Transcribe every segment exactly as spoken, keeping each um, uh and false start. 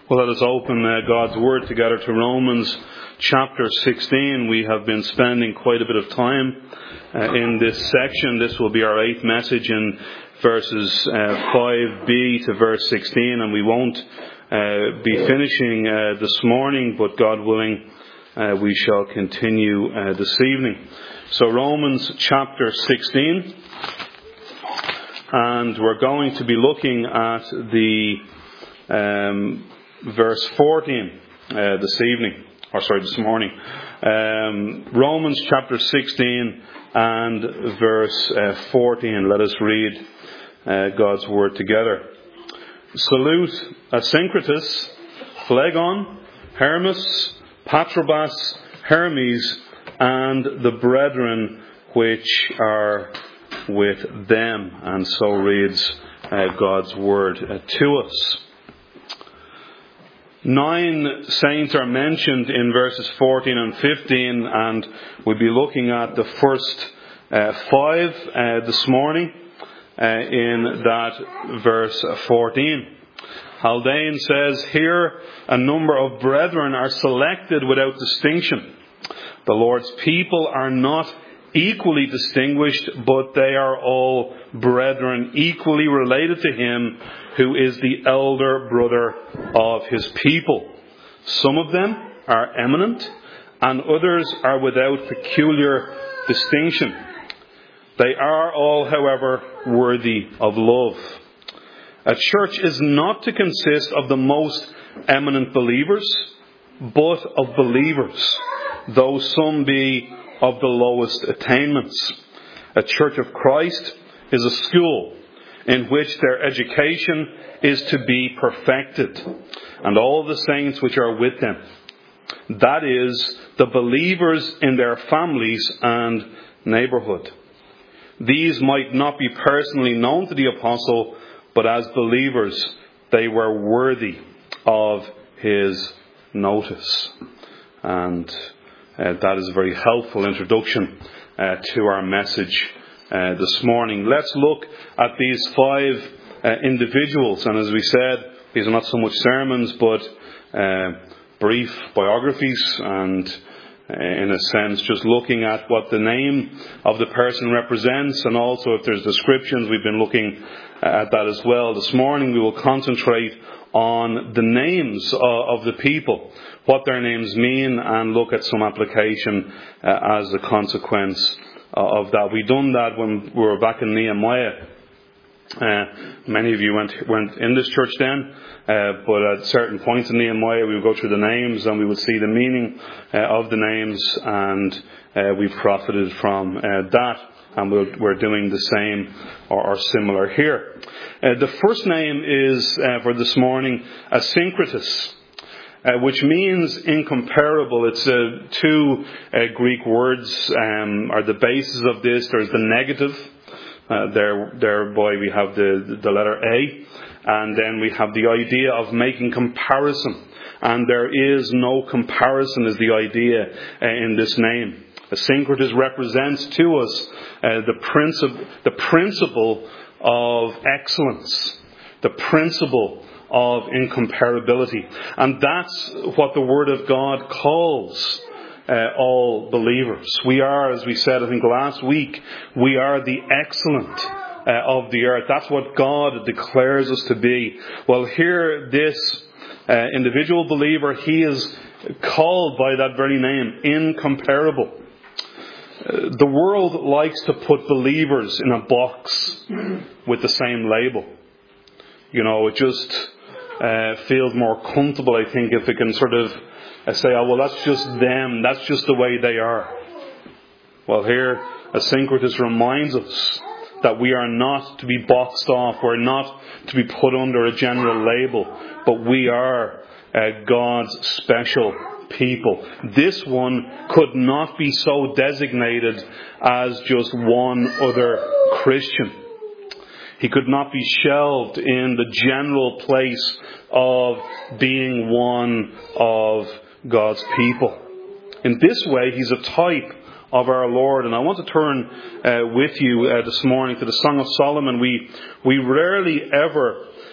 Well, let us open uh, God's Word together to Romans chapter sixteen. We have been spending quite a bit of time uh, in this section. This will be our eighth message in verses uh, five b to verse sixteen, and we won't uh, be finishing uh, this morning, but God willing, uh, we shall continue uh, this evening. So Romans chapter sixteen, and we're going to be looking at the um, verse fourteen uh, this evening, or sorry, this morning. Um, Romans chapter sixteen and verse uh, fourteen. Let us read uh, God's word together. Salute Asyncritus, Phlegon, Hermas, Patrobas, Hermes, and the brethren which are with them. And so reads uh, God's word uh, to us. Nine saints are mentioned in verses fourteen and fifteen, and we'll be looking at the first uh, five uh, this morning uh, in that verse fourteen. Haldane says, "Here a number of brethren are selected without distinction. The Lord's people are not equally distinguished, but they are all brethren, equally related to him who is the elder brother of his people. Some of them are eminent, and others are without peculiar distinction. They are all, however, worthy of love. A church is not to consist of the most eminent believers, but of believers, though some be of the lowest attainments. A church of Christ is a school in which their education is to be perfected, and all the saints which are with them. That is, the believers in their families and neighbourhood. These might not be personally known to the apostle, but as believers they were worthy of his notice." And Uh, that is a very helpful introduction uh, to our message uh, this morning. Let's look at these five uh, individuals. And as we said, these are not so much sermons, but uh, brief biographies, and uh, in a sense just looking at what the name of the person represents, and also if there's descriptions, we've been looking at that as well. This morning we will concentrate on the names uh, of the people, what their names mean, and look at some application uh, as a consequence uh, of that. We done that when we were back in Nehemiah. Uh, many of you went went in this church then, uh, but at certain points in Nehemiah we would go through the names and we would see the meaning uh, of the names, and uh, we profited from uh, that. And we're doing the same or, or similar here. Uh, the first name is, uh, for this morning, Asyncritus, uh, which means incomparable. It's uh, two uh, Greek words um, are the basis of this. There's the negative. Uh, there, thereby we have the, the letter A. And then we have the idea of making comparison. And there is no comparison is the idea uh, in this name. Asyncritus represents to us uh, the, princip- the principle of excellence, the principle of incomparability. And that's what the Word of God calls uh, all believers. We are, as we said, I think last week, we are the excellent uh, of the earth. That's what God declares us to be. Well, here, this uh, individual believer, he is called by that very name, incomparable. The world likes to put believers in a box with the same label. You know, it just uh, feels more comfortable, I think, if it can sort of uh, say, oh, well, that's just them. That's just the way they are. Well, here, Asyncritus reminds us that we are not to be boxed off. We're not to be put under a general label, but we are uh, God's special people. This one could not be so designated as just one other Christian. He could not be shelved in the general place of being one of God's people. In this way, he's a type of our Lord. And I want to turn uh, with you uh, this morning to the Song of Solomon. We we rarely ever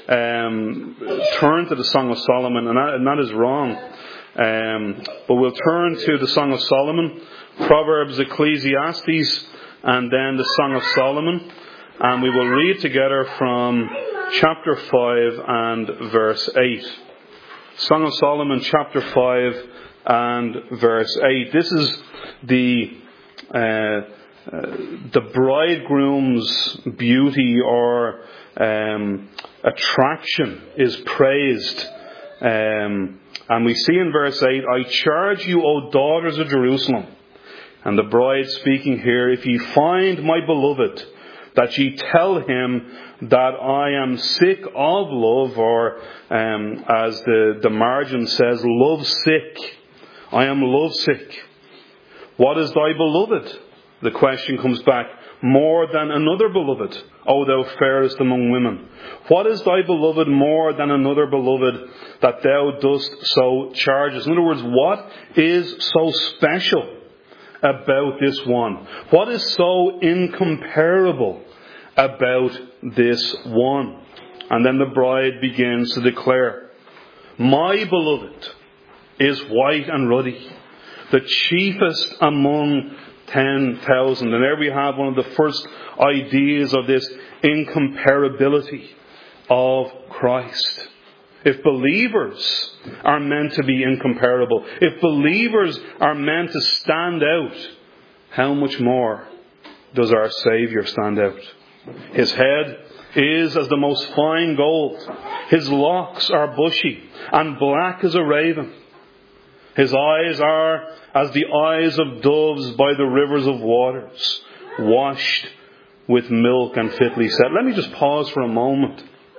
um, turn to the Song of Solomon, and that, and that is wrong. Um, but we'll turn to the Song of Solomon, Proverbs, Ecclesiastes, and then the Song of Solomon. And we will read together from chapter five and verse eight. Song of Solomon, chapter five and verse eight. This is the uh, uh, the bridegroom's beauty or um, attraction is praised. Um, and we see in verse eight, I charge you, O daughters of Jerusalem. And the bride speaking here, if ye find my beloved, that ye tell him that I am sick of love, or um, as the, the margin says, love sick. I am love sick. What is thy beloved? The question comes back. More than another beloved, O thou fairest among women. What is thy beloved more than another beloved, that thou dost so charge us? In other words, what is so special about this one? What is so incomparable about this one? And then the bride begins to declare, my beloved is white and ruddy, the chiefest among ten thousand. And there we have one of the first ideas of this incomparability of Christ. If believers are meant to be incomparable, if believers are meant to stand out, how much more does our Saviour stand out? His head is as the most fine gold. His locks are bushy and black as a raven. His eyes are as the eyes of doves by the rivers of waters, washed with milk and fitly set. Let me just pause for a moment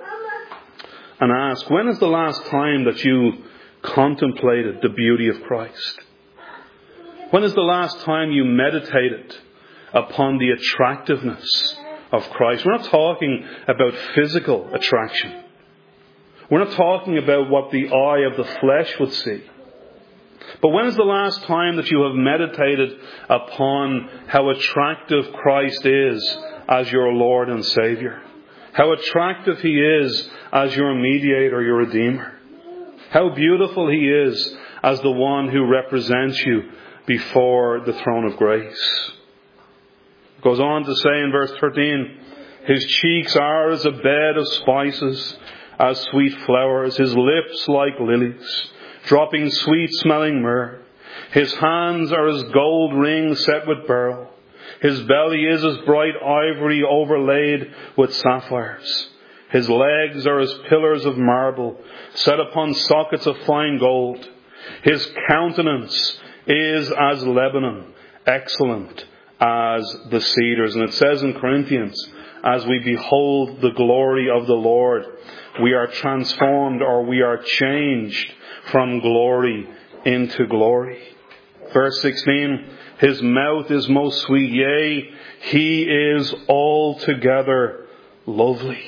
and ask, when is the last time that you contemplated the beauty of Christ? When is the last time you meditated upon the attractiveness of Christ? We're not talking about physical attraction. We're not talking about what the eye of the flesh would see. But when is the last time that you have meditated upon how attractive Christ is as your Lord and Saviour? How attractive He is as your mediator, your Redeemer? How beautiful He is as the one who represents you before the throne of grace. It goes on to say in verse thirteen, His cheeks are as a bed of spices, as sweet flowers, His lips like lilies, dropping sweet-smelling myrrh. His hands are as gold rings set with beryl. His belly is as bright ivory overlaid with sapphires. His legs are as pillars of marble, set upon sockets of fine gold. His countenance is as Lebanon, excellent as the cedars. And it says in Corinthians, as we behold the glory of the Lord, we are transformed, or we are changed from glory into glory. Verse sixteen, His mouth is most sweet, yea, He is altogether lovely.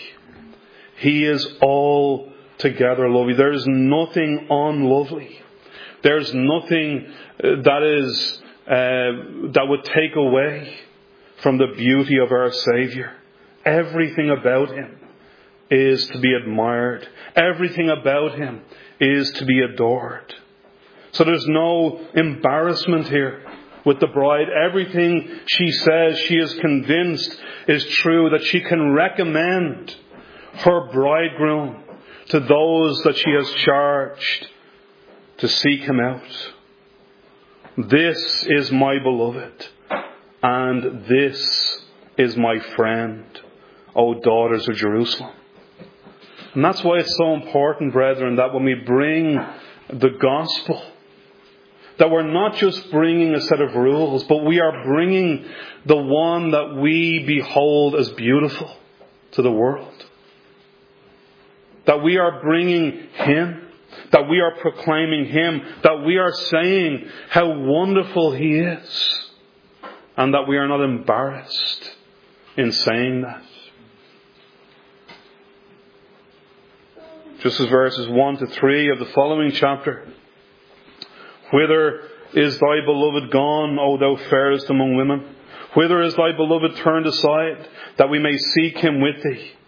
He is altogether lovely. There is nothing unlovely. There's nothing that is uh, that would take away from the beauty of our Saviour. Everything about Him is to be admired. Everything about Him is to be adored. So there's no embarrassment here with the bride. Everything she says, she is convinced is true, that she can recommend her bridegroom to those that she has charged to seek him out. This is my beloved, and this is my friend, O daughters of Jerusalem. And that's why it's so important, brethren, that when we bring the gospel, that we're not just bringing a set of rules, but we are bringing the one that we behold as beautiful to the world. That we are bringing Him, that we are proclaiming Him, that we are saying how wonderful He is, and that we are not embarrassed in saying that. Just as verses one to three of the following chapter. Whither is thy beloved gone, O thou fairest among women? Whither is thy beloved turned aside, that we may seek him with thee?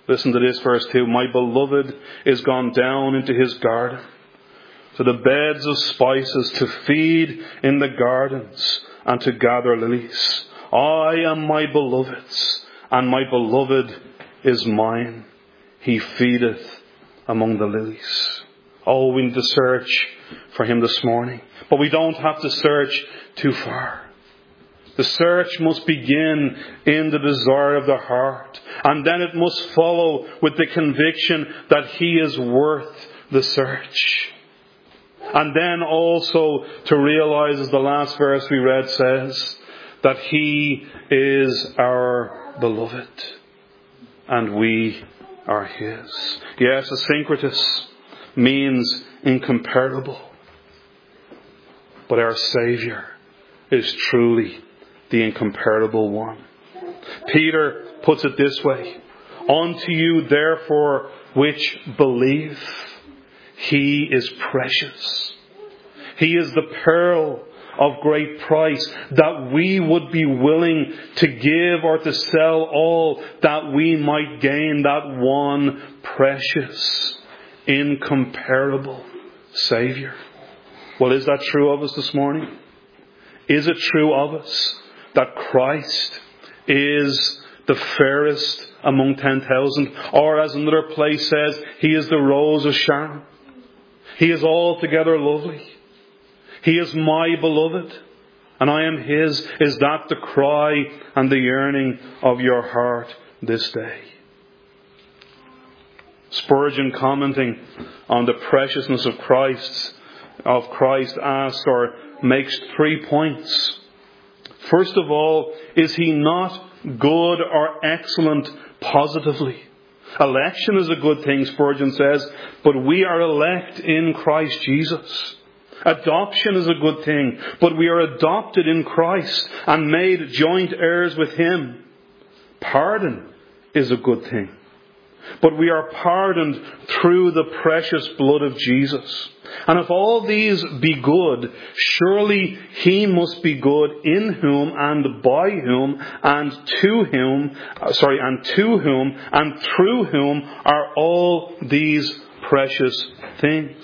Listen to this, verse two. My beloved is gone down into his garden, to the beds of spices, to feed in the gardens, and to gather lilies. I am my beloved's, and my beloved is mine. He feedeth among the lilies. Oh, we need to search for him this morning. But we don't have to search too far. The search must begin in the desire of the heart. And then it must follow with the conviction that he is worth the search. And then also to realize, as the last verse we read says, that he is our beloved and we are his. Yes, asyncretus means incomparable. But our Saviour is truly the incomparable one. Peter puts it this way. Unto you therefore which believe, he is precious. He is the pearl of great price, that we would be willing to give or to sell all that we might gain that one precious, incomparable Saviour. Well, is that true of us this morning? Is it true of us that Christ is the fairest among ten thousand? Or as another place says, he is the rose of Sharon. He is altogether lovely. He is my beloved, and I am his. Is that the cry and the yearning of your heart this day? Spurgeon, commenting on the preciousness of Christ, of Christ, asks or makes three points. First of all, is he not good or excellent positively? Election is a good thing, Spurgeon says, but we are elect in Christ Jesus. Adoption is a good thing, but we are adopted in Christ and made joint heirs with him. Pardon is a good thing, but we are pardoned through the precious blood of Jesus. And if all these be good, surely he must be good in whom and by whom and to whom, sorry, and to whom and through whom are all these precious things.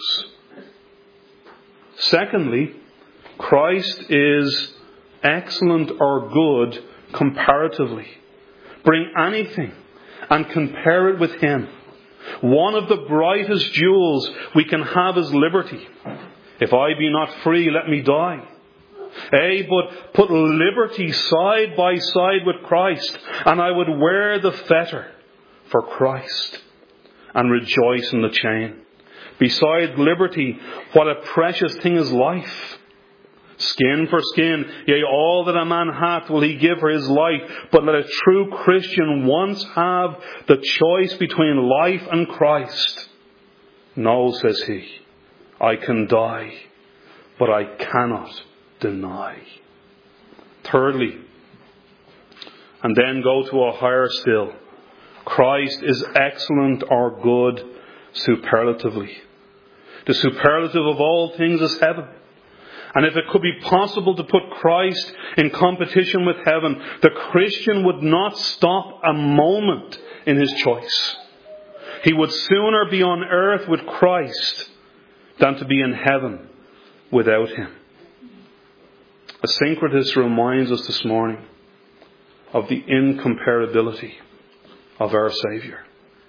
Secondly, Christ is excellent or good comparatively. Bring anything and compare it with him. One of the brightest jewels we can have is liberty. If I be not free, let me die. Eh, but put liberty side by side with Christ, and I would wear the fetter for Christ and rejoice in the chain. Beside liberty, what a precious thing is life. Skin for skin, yea, all that a man hath will he give for his life. But let a true Christian once have the choice between life and Christ. No, says he, I can die, but I cannot deny. Thirdly, and then go to a higher still, Christ is excellent or good superlatively. The superlative of all things is heaven. And if it could be possible to put Christ in competition with heaven, the Christian would not stop a moment in his choice. He would sooner be on earth with Christ than to be in heaven without him. Asyncretus reminds us this morning of the incomparability of our Saviour.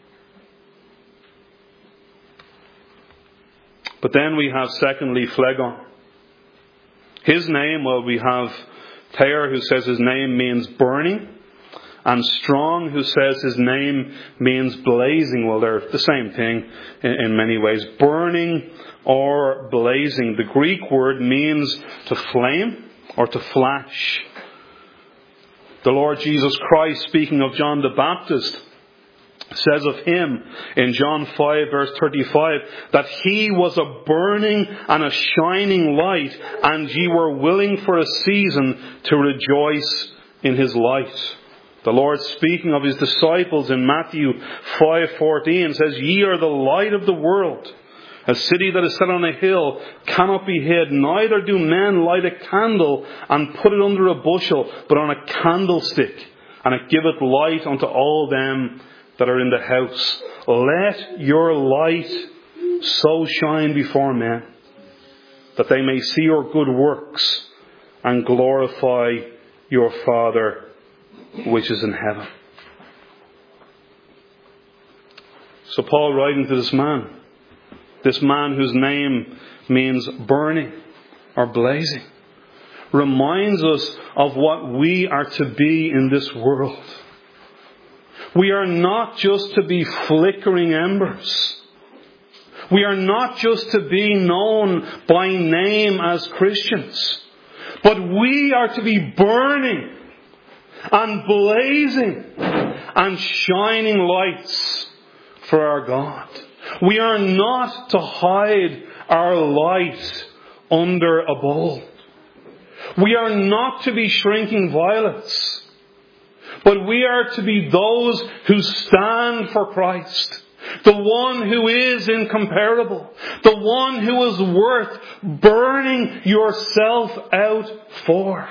But then we have secondly Phlegon. His name, well, we have Thayer who says his name means burning, and Strong who says his name means blazing. Well, they're the same thing in, in many ways. Burning or blazing. The Greek word means to flame or to flash. The Lord Jesus Christ, speaking of John the Baptist, says of him in John five verse thirty-five that he was a burning and a shining light, and ye were willing for a season to rejoice in his light. The Lord, speaking of his disciples in Matthew five fourteen, says, ye are the light of the world. A city that is set on a hill cannot be hid, neither do men light a candle and put it under a bushel, but on a candlestick, and it giveth light unto all them that are in the house, let your light so shine before men that they may see your good works and glorify your Father which is in heaven. So Paul, writing to this man, this man whose name means burning or blazing, reminds us of what we are to be in this world. We are not just to be flickering embers. We are not just to be known by name as Christians, but we are to be burning and blazing and shining lights for our God. We are not to hide our light under a bowl. We are not to be shrinking violets, but we are to be those who stand for Christ. The one who is incomparable. The one who is worth burning yourself out for.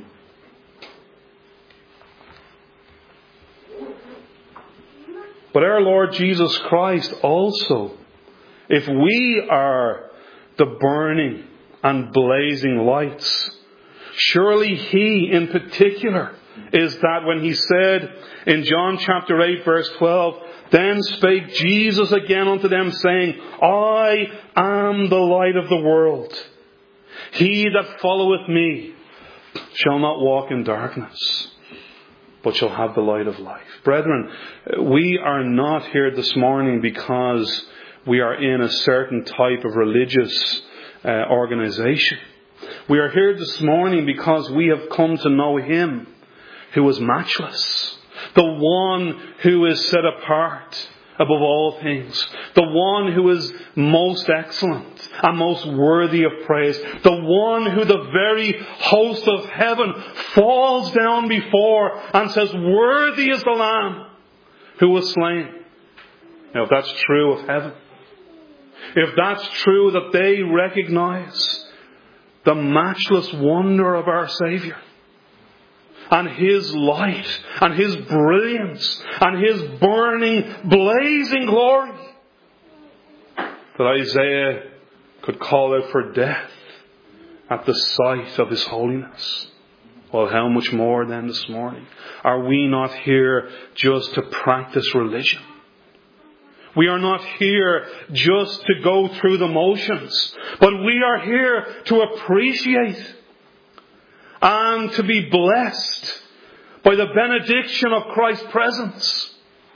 But our Lord Jesus Christ also, if we are the burning and blazing lights, surely He in particular is that when He said in John chapter eight verse twelve, then spake Jesus again unto them, saying, I am the light of the world. He that followeth me shall not walk in darkness, but shall have the light of life. Brethren, we are not here this morning because we are in a certain type of religious uh, organization. We are here this morning because we have come to know Him who is matchless. The one who is set apart above all things. The one who is most excellent and most worthy of praise. The one who the very host of heaven falls down before and says, worthy is the Lamb who was slain. Now, if that's true of heaven, if that's true that they recognize the matchless wonder of our Saviour, and His light, and His brilliance, and His burning, blazing glory, that Isaiah could call out for death at the sight of His holiness. Well, how much more then this morning? Are we not here just to practice religion? We are not here just to go through the motions, but we are here to appreciate and to be blessed by the benediction of Christ's presence,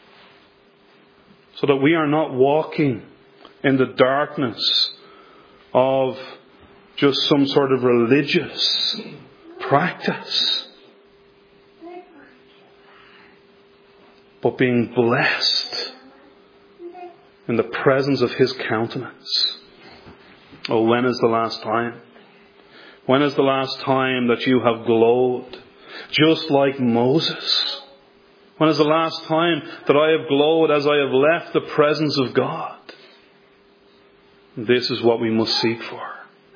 so that we are not walking in the darkness of just some sort of religious practice, but being blessed in the presence of His countenance. Oh, when is the last time? When is the last time that you have glowed just like Moses? When is the last time that I have glowed as I have left the presence of God? This is what we must seek for.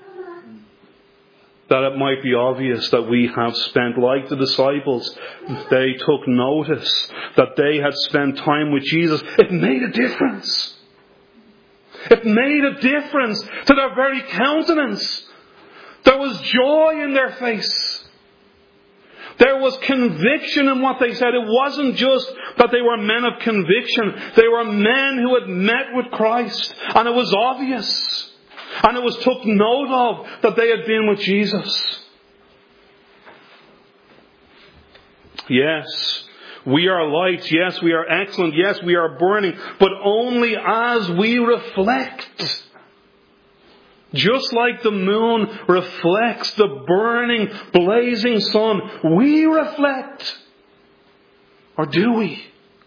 That it might be obvious that we have spent, like the disciples, they took notice that they had spent time with Jesus. It made a difference. It made a difference to their very countenance. There was joy in their face. There was conviction in what they said. It wasn't just that they were men of conviction. They were men who had met with Christ. And it was obvious. And it was took note of that they had been with Jesus. Yes, we are lights. Yes, we are excellent. Yes, we are burning. But only as we reflect. Just like the moon reflects the burning, blazing sun, we reflect. Or do we?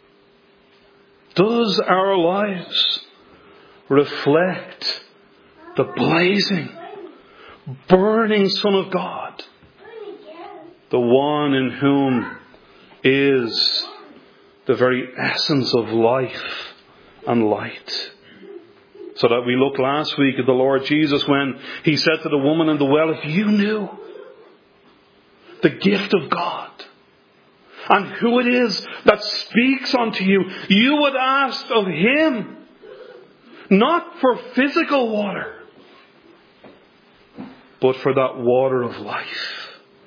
Does our lives reflect the blazing, burning Son of God? The one in whom is the very essence of life and light. So that we looked last week at the Lord Jesus when He said to the woman in the well, if you knew the gift of God and who it is that speaks unto you, you would ask of Him, not for physical water, but for that water of life.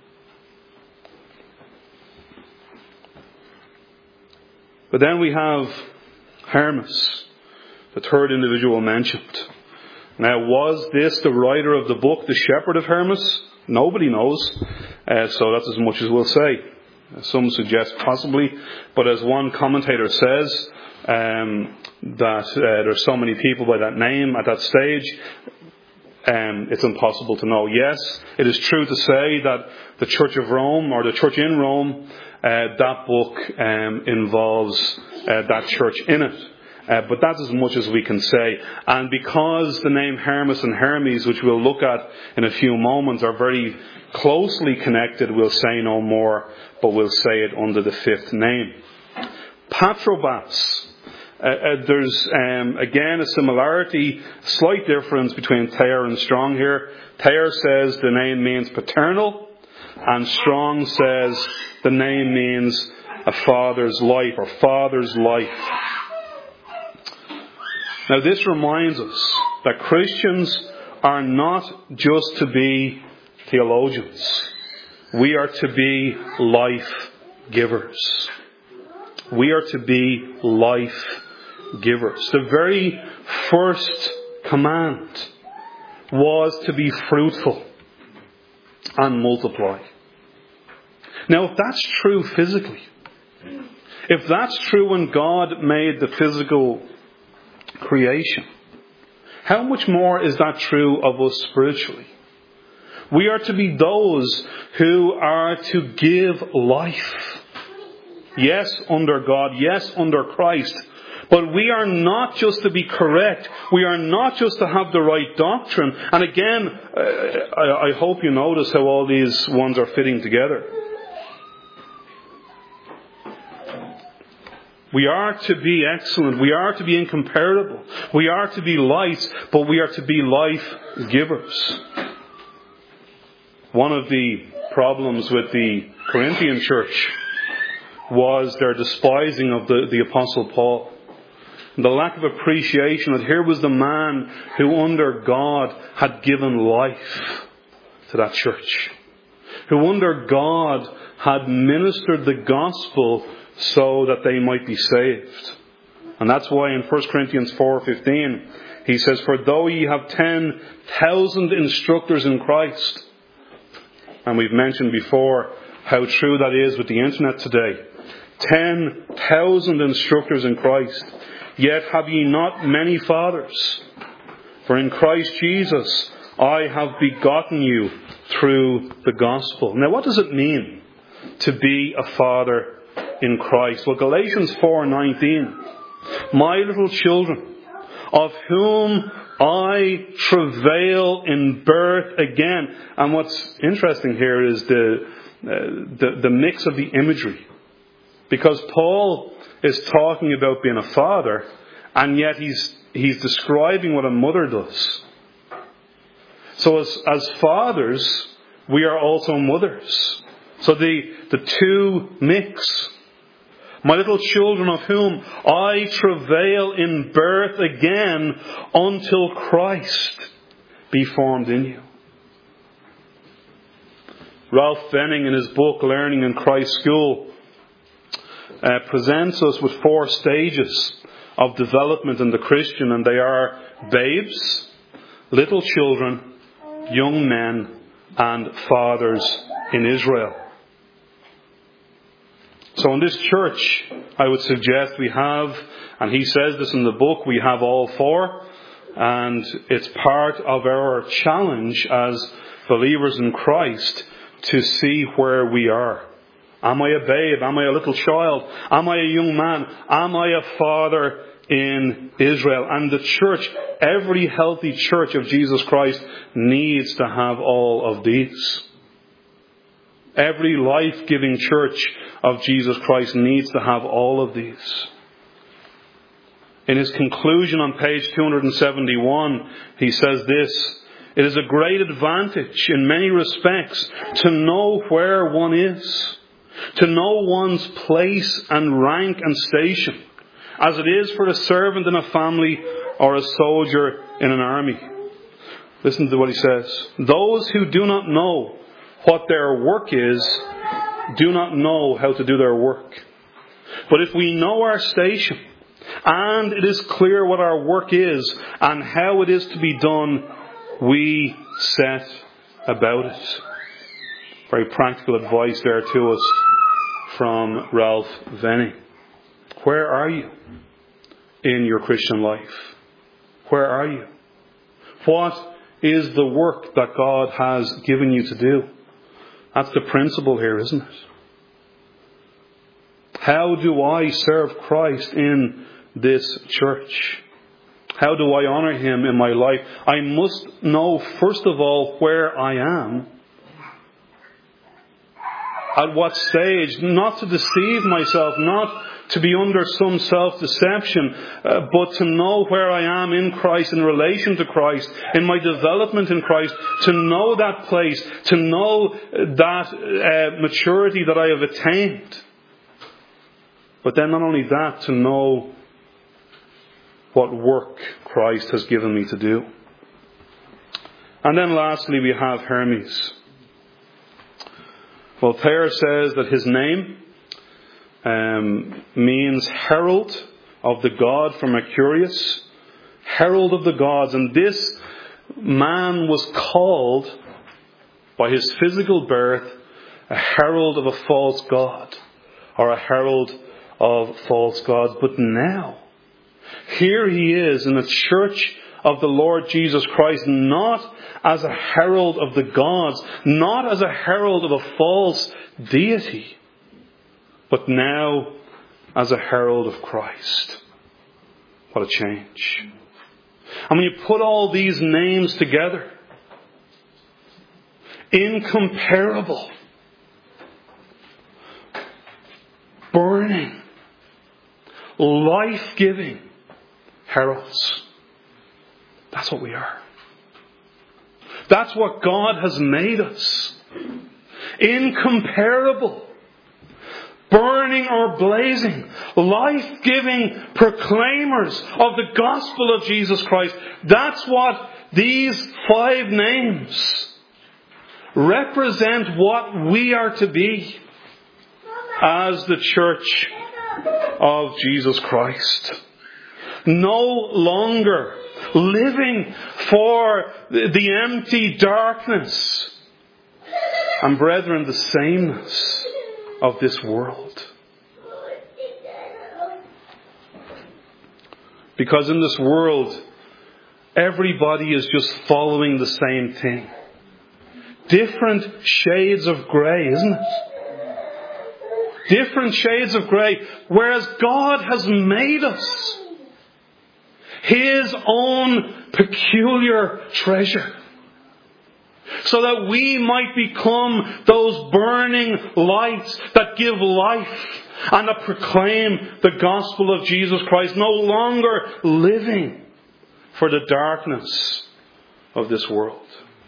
But then we have Hermas, the third individual mentioned. Now, was this the writer of the book, the shepherd of Hermas? Nobody knows. Uh, so that's as much as we'll say. Some suggest possibly. But as one commentator says, um, that uh, there's so many people by that name at that stage, um, it's impossible to know. Yes, it is true to say that the Church of Rome, or the church in Rome, uh, that book um, involves uh, that church in it. Uh, but that's as much as we can say. And because the name Hermas and Hermes, which we'll look at in a few moments, are very closely connected, we'll say no more, but we'll say it under the fifth name. Patrobas. Uh, uh, there's, um, again, a similarity, slight difference between Thayer and Strong here. Thayer says the name means paternal, and Strong says the name means a father's life, or father's life. Now, this reminds us that Christians are not just to be theologians. We are to be life givers. We are to be life givers. The very first command was to be fruitful and multiply. Now, if that's true physically, if that's true when God made the physical creation, how much more is that true of us spiritually? We are to be those who are to give life. Yes, under God. Yes, under Christ. But we are not just to be correct. We are not just to have the right doctrine. And again, I, I hope you notice how all these ones are fitting together. We are to be excellent. We are to be incomparable. We are to be lights, but we are to be life givers. One of the problems with the Corinthian church was their despising of the, the Apostle Paul. And the lack of appreciation that here was the man who under God had given life to that church. Who under God had ministered the gospel so that they might be saved. And that's why in First Corinthians four fifteen he says, "For though ye have ten thousand instructors in Christ," and we've mentioned before how true that is with the internet today, ten thousand instructors in Christ, "yet have ye not many fathers. For in Christ Jesus I have begotten you through the gospel." Now, what does it mean to be a father in Christ? Well, Galatians four nineteen, "My little children, of whom I travail in birth again." And what's interesting here is the, uh, the the mix of the imagery. Because Paul is talking about being a father, and yet he's he's describing what a mother does. So as, as fathers, we are also mothers. So the, the two mix. "My little children, of whom I travail in birth again until Christ be formed in you." Ralph Venning, in his book Learning in Christ's School, uh, presents us with four stages of development in the Christian, and they are babes, little children, young men, and fathers in Israel. So in this church, I would suggest we have, and he says this in the book, we have all four, and it's part of our challenge as believers in Christ to see where we are. Am I a babe? Am I a little child? Am I a young man? Am I a father in Israel? And the church, every healthy church of Jesus Christ, needs to have all of these. Every life-giving church of Jesus Christ needs to have all of these. In his conclusion on page two seventy-one, he says this: "It is a great advantage in many respects to know where one is, to know one's place and rank and station, as it is for a servant in a family or a soldier in an army. Listen to what he says. Those who do not know what their work is, do not know how to do their work. But if we know our station, and it is clear what our work is and how it is to be done, we set about it. Very practical advice there to us from Ralph Venning. Where are you in your Christian life? Where are you? What is the work that God has given you to do? That's the principle here, isn't it? How do I serve Christ in this church? How do I honour Him in my life? I must know, first of all, where I am. At what stage? Not to deceive myself, not to be under some self-deception, uh, but to know where I am in Christ, in relation to Christ, in my development in Christ, to know that place, to know that uh, maturity that I have attained. But then not only that, to know what work Christ has given me to do. And then lastly we have Hermes. Voltaire says that his name um, means herald of the god for Mercurius, herald of the gods. And this man was called by his physical birth a herald of a false god, or a herald of false gods. But now, here he is in the church of the Lord Jesus Christ, not as a herald of the gods, not as a herald of a false deity, but now as a herald of Christ. What a change. And when you put all these names together, incomparable, burning, life-giving heralds. That's what we are. That's what God has made us. Incomparable, burning or blazing, life-giving proclaimers of the gospel of Jesus Christ. That's what these five names represent, what we are to be as the church of Jesus Christ. No longer living for the empty darkness and, brethren, the sameness of this world. Because in this world, everybody is just following the same thing. Different shades of grey, isn't it? Different shades of grey. Whereas God has made us His own peculiar treasure, so that we might become those burning lights that give life and that proclaim the gospel of Jesus Christ, no longer living for the darkness of this world.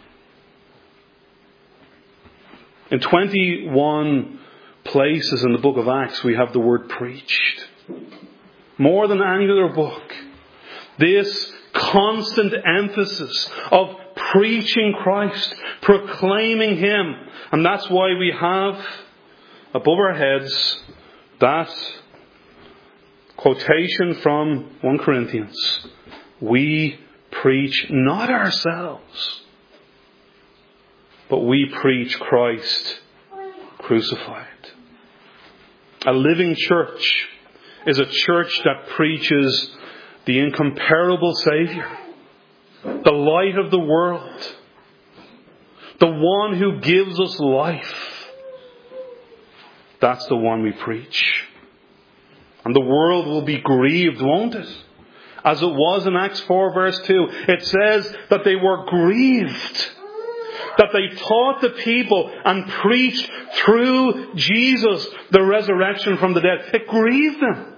In twenty-one places in the book of Acts we have the word preached. More than any other book, this constant emphasis of preaching Christ, proclaiming Him. And that's why we have above our heads that quotation from First Corinthians. We preach not ourselves, but we preach Christ crucified. A living church is a church that preaches the incomparable Saviour, the light of the world, the one who gives us life. That's the one we preach. And the world will be grieved, won't it? As it was in Acts four verse two. It says that they were grieved, that they taught the people and preached through Jesus the resurrection from the dead. It grieved them.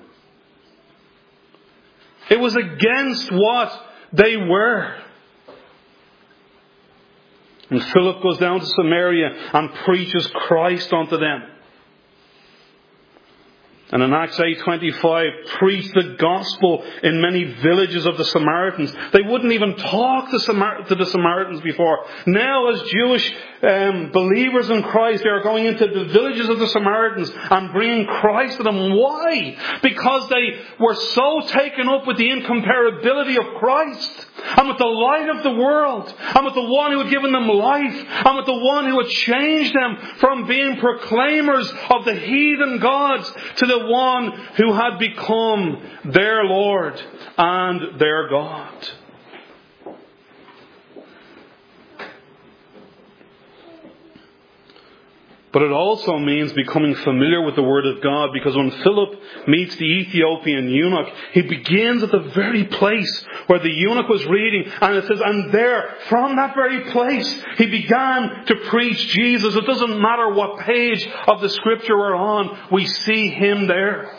It was against what they were. And Philip goes down to Samaria and preaches Christ unto them. And in Acts eight twenty-five, preached the gospel in many villages of the Samaritans. They wouldn't even talk to, Samar- to the Samaritans before. Now, as Jewish um, believers in Christ, they are going into the villages of the Samaritans and bringing Christ to them. Why? Because they were so taken up with the incomparability of Christ, and with the light of the world, and with the one who had given them life, and with the one who had changed them from being proclaimers of the heathen gods to the one who had become their Lord and their God. But it also means becoming familiar with the Word of God, because when Philip meets the Ethiopian eunuch, he begins at the very place where the eunuch was reading, and it says, and there, from that very place, he began to preach Jesus. It doesn't matter what page of the Scripture we're on, we see him there.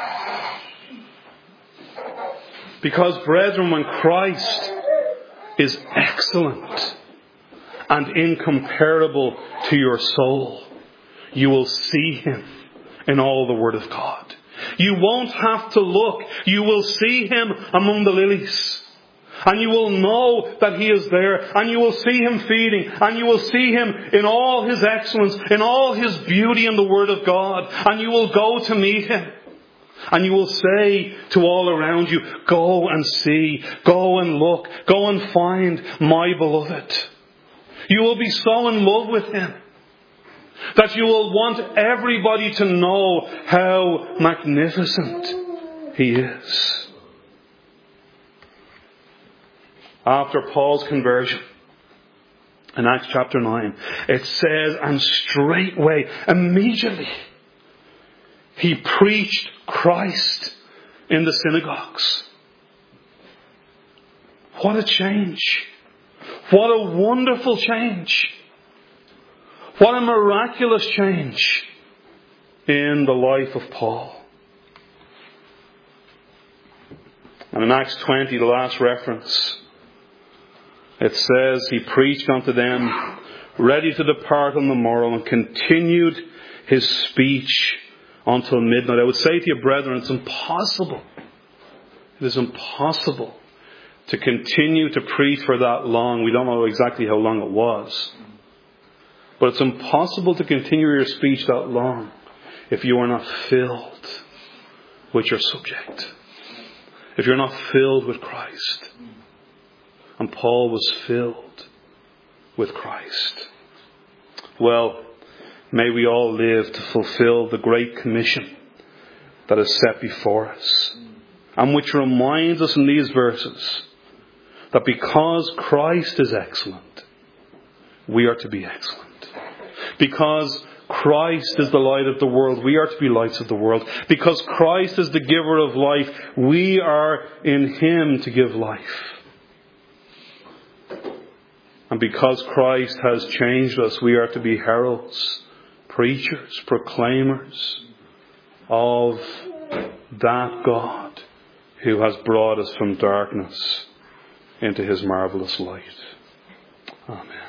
Because, brethren, when Christ is excellent and incomparable to your soul, you will see him in all the Word of God. You won't have to look. You will see him among the lilies. And you will know that he is there. And you will see him feeding. And you will see him in all his excellence, in all his beauty in the Word of God. And you will go to meet him. And you will say to all around you, go and see, go and look, go and find my beloved. You will be so in love with him that you will want everybody to know how magnificent he is. After Paul's conversion, in Acts chapter nine, it says, and straightway, immediately, he preached Christ in the synagogues. What a change. What a wonderful change. What a miraculous change in the life of Paul. And in Acts twenty, the last reference, it says, he preached unto them, ready to depart on the morrow, and continued his speech until midnight. I would say to you, brethren, it's impossible. It is impossible to continue to preach for that long. We don't know exactly how long it was. But it's impossible to continue your speech that long if you are not filled with your subject. If you're not filled with Christ. And Paul was filled with Christ. Well, may we all live to fulfill the Great Commission that is set before us, and which reminds us in these verses that because Christ is excellent, we are to be excellent. Because Christ is the light of the world, we are to be lights of the world. Because Christ is the giver of life, we are in him to give life. And because Christ has changed us, we are to be heralds, preachers, proclaimers of that God who has brought us from darkness into his marvelous light. Amen.